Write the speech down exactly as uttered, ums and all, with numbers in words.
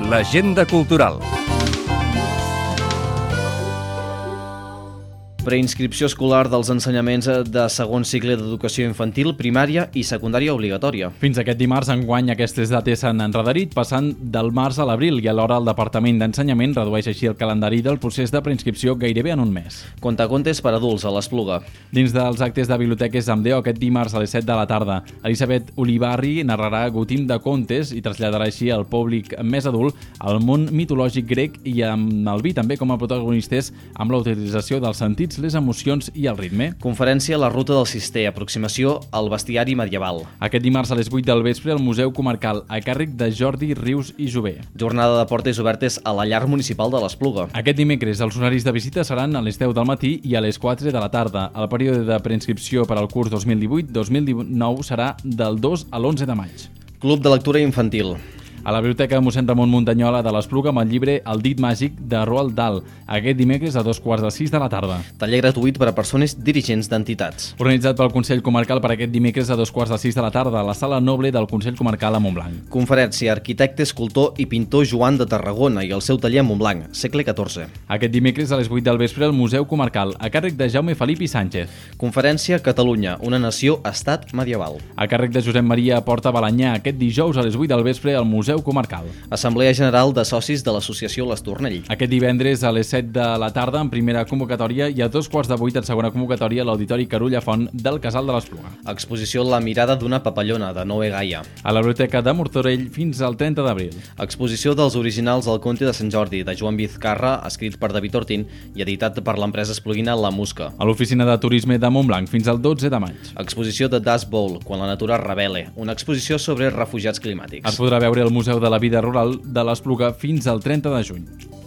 l'agenda cultural. Preinscripció escolar dels ensenyaments de segon cicle d'educació infantil, primària i secundària obligatòria. Fins aquest dimarts, enguany, aquestes dates s'han enredarit, passant del març a l'abril, i alhora el Departament d'Ensenyament redueix així el calendari del procés de preinscripció gairebé en un mes. Contacontes per adults a l'Espluga. Dins dels actes de Biblioteques amb Déu, aquest dimarts a les set de la tarda, Elisabet Olivarri narrarà Gotim de contes i traslladarà així al públic més adult al món mitològic grec i amb el vi també com a protagonistes amb la utilització dels sentits, les emocions i el ritme. Conferència a la Ruta del Cister, aproximació al bestiari medieval. Aquest dimarts a les vuit del vespre al Museu Comarcal, a càrrec de Jordi Rius i Jové. Jornada de portes obertes a la llar municipal de l'Espluga. Aquest dimecres els horaris de visita seran a les deu del matí i a les quatre de la tarda. El període de preinscripció per al curs dos mil divuit dos mil dinou serà del dos a l'onze de maig. Club de lectura infantil. A la Biblioteca Mossèn Ramon Muntanyola de l'Espluga amb el llibre El dit màgic de Roald Dahl, aquest dimecres a dos quarts de sis de la tarda. Taller gratuït per a persones dirigents d'entitats. Organitzat pel Consell Comarcal per aquest dimecres a dos quarts de sis de la tarda a la Sala Noble del Consell Comarcal a Montblanc. Conferència Arquitecte, escultor i pintor Joan de Tarragona i el seu taller a Montblanc, segle catorze. Aquest dimecres a les vuit del vespre al Museu Comarcal, a càrrec de Jaume Felip i Sánchez. Conferència Catalunya, una nació-estat medieval. A càrrec de Josep Maria Porta Balanyà, aquest dijous a les vuit del vespre al Museu Comarcal. Assemblea General de Socis de l'Associació l'Estornell. Aquest divendres a les set de la tarda en primera convocatòria i a dos quarts de vuit en segona convocatòria a l'Auditori Carulla Font del Casal de l'Espluga. Exposició La mirada d'una papallona, de Noé Gaia. A la Biblioteca de Martorell fins al trenta d'abril. Exposició dels originals del Conte de Sant Jordi, de Joan Vizcarra, escrit per David Ortín i editat per l'empresa espluguina La Musca. A l'Oficina de Turisme de Montblanc fins al dotze de maig. Exposició de Dust Bowl, quan la natura revele, una exposició sobre refugiats climàtics. Es podrà veure al Museu de la Vida Rural de l'Espluga fins al trenta de juny.